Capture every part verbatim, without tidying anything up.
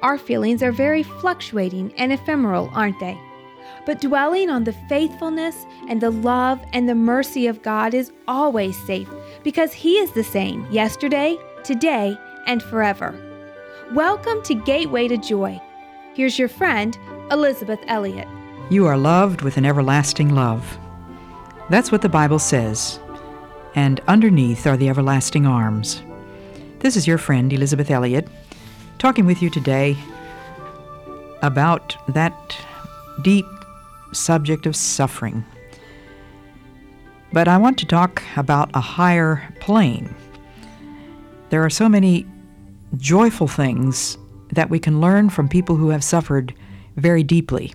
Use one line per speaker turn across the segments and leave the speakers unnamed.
Our feelings are very fluctuating and ephemeral, aren't they? But dwelling on the faithfulness and the love and the mercy of God is always safe because He is the same yesterday, today, and forever. Welcome to Gateway to Joy. Here's your friend, Elizabeth Elliot.
You are loved with an everlasting love. That's what the Bible says. And underneath are the everlasting arms. This is your friend, Elizabeth Elliot, talking with you today about that deep subject of suffering. But I want to talk about a higher plane. There are so many joyful things that we can learn from people who have suffered very deeply.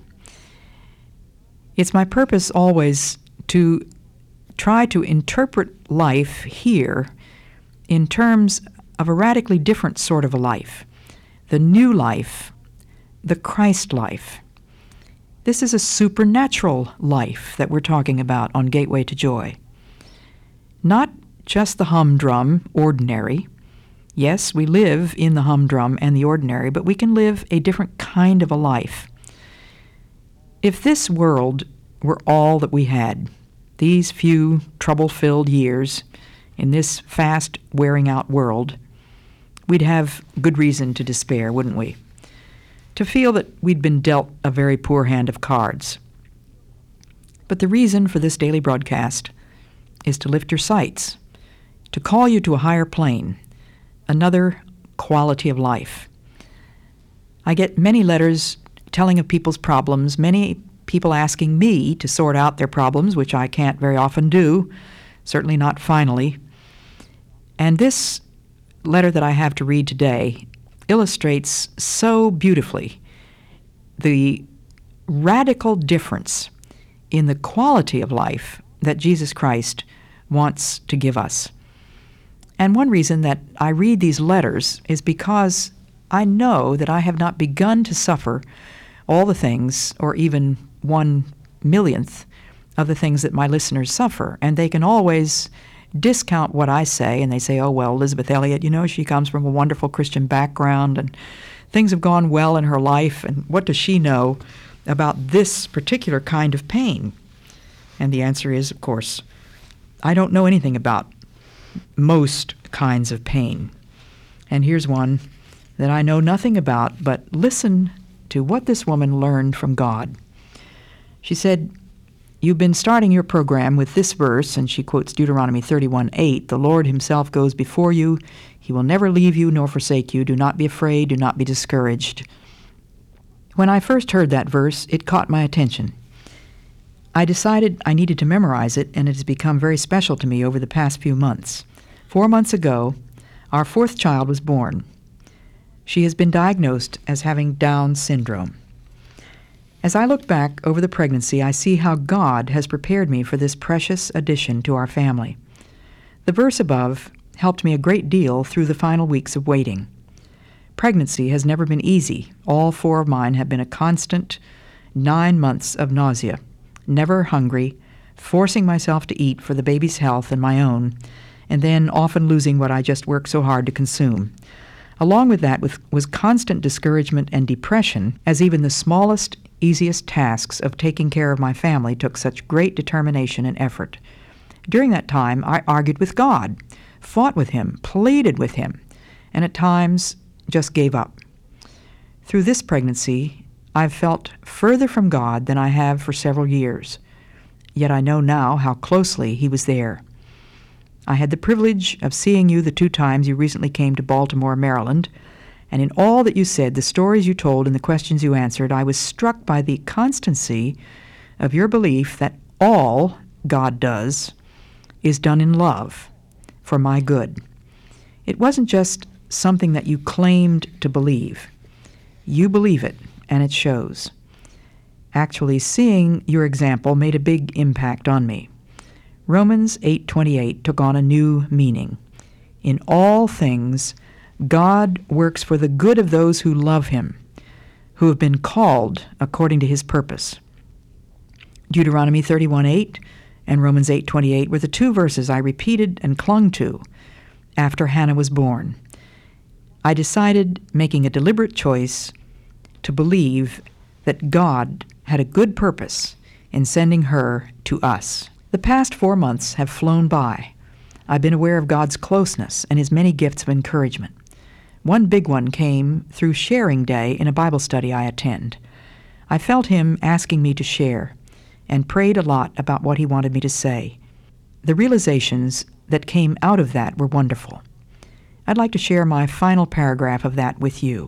It's my purpose always to try to interpret life here in terms of a radically different sort of a life, the new life, the Christ life. This is a supernatural life that we're talking about on Gateway to Joy. Not just the humdrum, ordinary. Yes, we live in the humdrum and the ordinary, but we can live a different kind of a life. If this world were all that we had, these few trouble-filled years in this fast wearing-out world, we'd have good reason to despair, wouldn't we? To feel that we'd been dealt a very poor hand of cards. But the reason for this daily broadcast is to lift your sights, to call you to a higher plane, another quality of life. I get many letters telling of people's problems, many people asking me to sort out their problems, which I can't very often do, certainly not finally. And this letter that I have to read today illustrates so beautifully the radical difference in the quality of life that Jesus Christ wants to give us. And one reason that I read these letters is because I know that I have not begun to suffer all the things, or even one millionth of the things that my listeners suffer. And they can always discount what I say, and they say, oh, well, Elizabeth Elliot, you know, she comes from a wonderful Christian background, and things have gone well in her life, and what does she know about this particular kind of pain? And the answer is, of course, I don't know anything about most kinds of pain. And here's one that I know nothing about, but listen to what this woman learned from God. She said, you've been starting your program with this verse, and she quotes Deuteronomy thirty-one eight, the Lord himself goes before you. He will never leave you nor forsake you. Do not be afraid. Do not be discouraged. When I first heard that verse, it caught my attention. I decided I needed to memorize it, and it has become very special to me over the past few months. Four months ago, our fourth child was born. She has been diagnosed as having Down syndrome. As I look back over the pregnancy, I see how God has prepared me for this precious addition to our family. The verse above helped me a great deal through the final weeks of waiting. Pregnancy has never been easy. All four of mine have been a constant nine months of nausea, never hungry, forcing myself to eat for the baby's health and my own, and then often losing what I just worked so hard to consume. Along with that with, was constant discouragement and depression, as even the smallest easiest tasks of taking care of my family took such great determination and effort. During that time, I argued with God, fought with Him, pleaded with Him, and at times just gave up. Through this pregnancy, I've felt further from God than I have for several years, yet I know now how closely He was there. I had the privilege of seeing you the two times you recently came to Baltimore, Maryland, and in all that you said, the stories you told and the questions you answered, I was struck by the constancy of your belief that all God does is done in love for my good. It wasn't just something that you claimed to believe. You believe it, and it shows. Actually, seeing your example made a big impact on me. Romans eight twenty-eight took on a new meaning. In all things, God works for the good of those who love Him, who have been called according to His purpose. Deuteronomy thirty-one eight and Romans eight twenty-eight were the two verses I repeated and clung to after Hannah was born. I decided, making a deliberate choice, to believe that God had a good purpose in sending her to us. The past four months have flown by. I've been aware of God's closeness and his many gifts of encouragement. One big one came through Sharing Day in a Bible study I attend. I felt him asking me to share and prayed a lot about what he wanted me to say. The realizations that came out of that were wonderful. I'd like to share my final paragraph of that with you.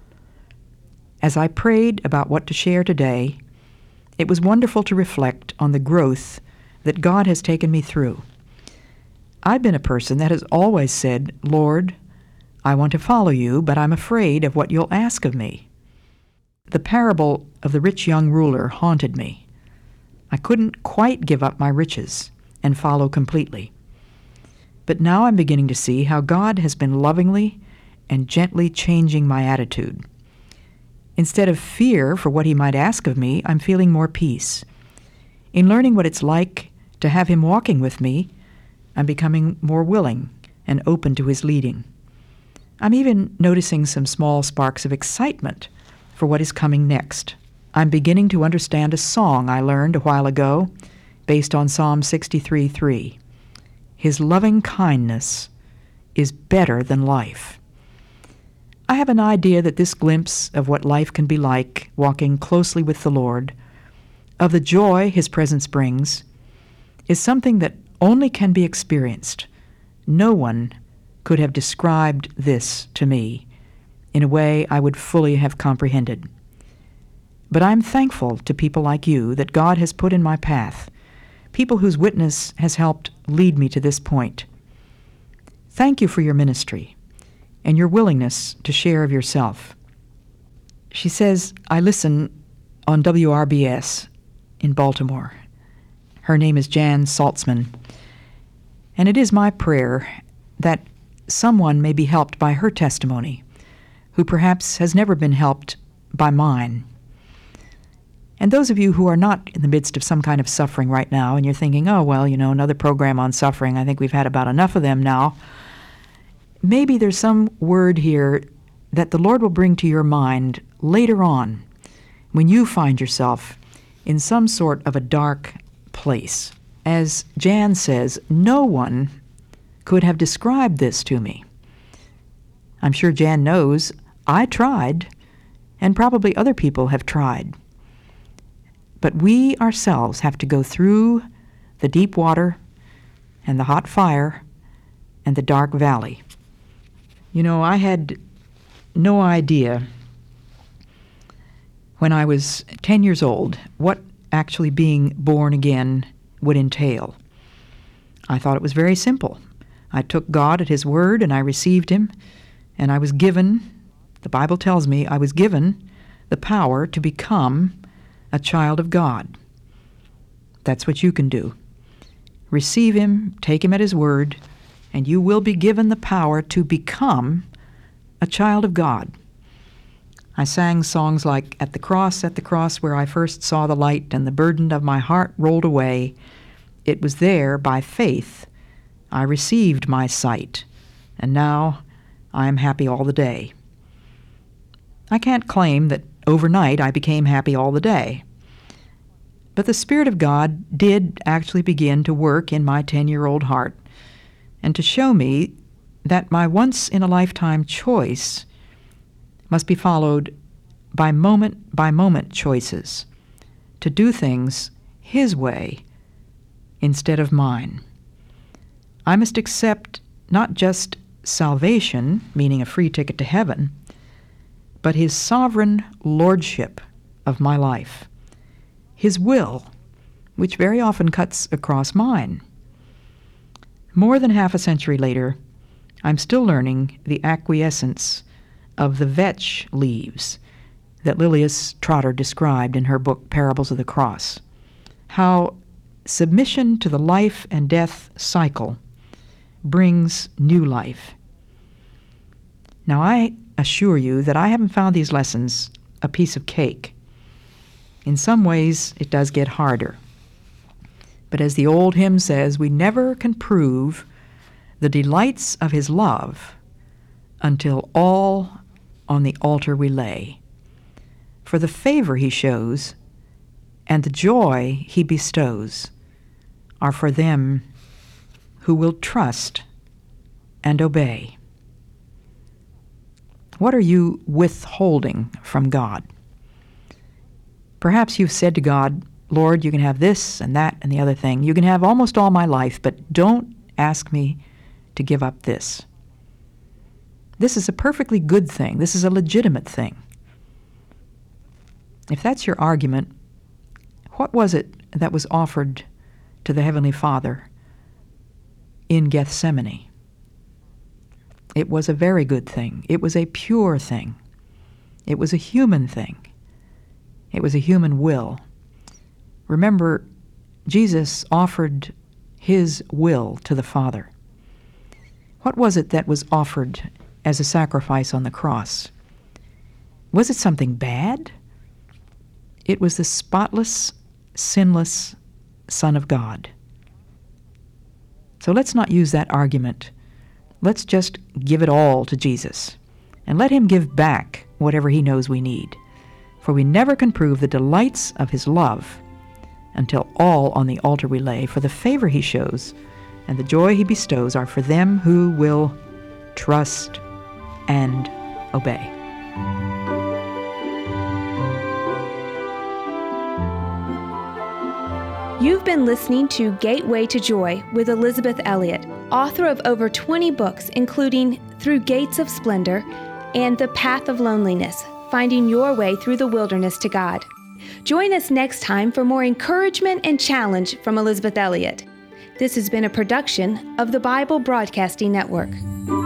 As I prayed about what to share today, it was wonderful to reflect on the growth that God has taken me through. I've been a person that has always said, "Lord, I want to follow you, but I'm afraid of what you'll ask of me." The parable of the rich young ruler haunted me. I couldn't quite give up my riches and follow completely. But now I'm beginning to see how God has been lovingly and gently changing my attitude. Instead of fear for what he might ask of me, I'm feeling more peace. In learning what it's like to have him walking with me, I'm becoming more willing and open to his leading. I'm even noticing some small sparks of excitement for what is coming next. I'm beginning to understand a song I learned a while ago based on Psalm sixty-three three. His loving kindness is better than life. I have an idea that this glimpse of what life can be like walking closely with the Lord, of the joy his presence brings, is something that only can be experienced. No one could have described this to me in a way I would fully have comprehended. But I'm thankful to people like you that God has put in my path, people whose witness has helped lead me to this point. Thank you for your ministry and your willingness to share of yourself. She says, I listen on W R B S in Baltimore. Her name is Jan Saltzman. And it is my prayer that someone may be helped by her testimony, who perhaps has never been helped by mine. And those of you who are not in the midst of some kind of suffering right now, and you're thinking, oh, well, you know, another program on suffering, I think we've had about enough of them now. Maybe there's some word here that the Lord will bring to your mind later on when you find yourself in some sort of a dark place. As Jan says, no one could have described this to me. I'm sure Jan knows I tried, and probably other people have tried. But we ourselves have to go through the deep water and the hot fire and the dark valley. You know, I had no idea when I was ten years old what actually being born again would entail. I thought it was very simple. I took God at his word and I received him, and I was given, the Bible tells me, I was given the power to become a child of God. That's what you can do. Receive him, take him at his word, and you will be given the power to become a child of God. I sang songs like, At the cross, at the cross where I first saw the light and the burden of my heart rolled away. It was there, by faith, I received my sight, and now I am happy all the day. I can't claim that overnight I became happy all the day. But the Spirit of God did actually begin to work in my ten-year-old heart and to show me that my once-in-a-lifetime choice must be followed by moment-by-moment choices to do things his way instead of mine. I must accept not just salvation, meaning a free ticket to heaven, but his sovereign lordship of my life, his will, which very often cuts across mine. More than half a century later, I'm still learning the acquiescence of the vetch leaves that Lilias Trotter described in her book, Parables of the Cross. How submission to the life and death cycle brings new life. Now, I assure you that I haven't found these lessons a piece of cake. In some ways, it does get harder. But as the old hymn says, we never can prove the delights of his love until all on the altar we lay. for the favor he shows and the joy he bestows are for them who will trust and obey. What are you withholding from God? Perhaps you've said to God, Lord, you can have this and that and the other thing. You can have almost all my life, but don't ask me to give up this. This is a perfectly good thing. This is a legitimate thing. If that's your argument, what was it that was offered to the Heavenly Father in Gethsemane? It was a very good thing. It was a pure thing. It was a human thing. It was a human will. Remember, Jesus offered his will to the Father. What was it that was offered as a sacrifice on the cross? Was it something bad? It was the spotless, sinless Son of God. So let's not use that argument. Let's just give it all to Jesus and let him give back whatever he knows we need. For we never can prove the delights of his love until all on the altar we lay, for the favor he shows and the joy he bestows are for them who will trust and obey.
You've been listening to Gateway to Joy with Elisabeth Elliot, author of over twenty books, including Through Gates of Splendor and The Path of Loneliness, Finding Your Way Through the Wilderness to God. Join us next time for more encouragement and challenge from Elisabeth Elliot. This has been a production of the Bible Broadcasting Network.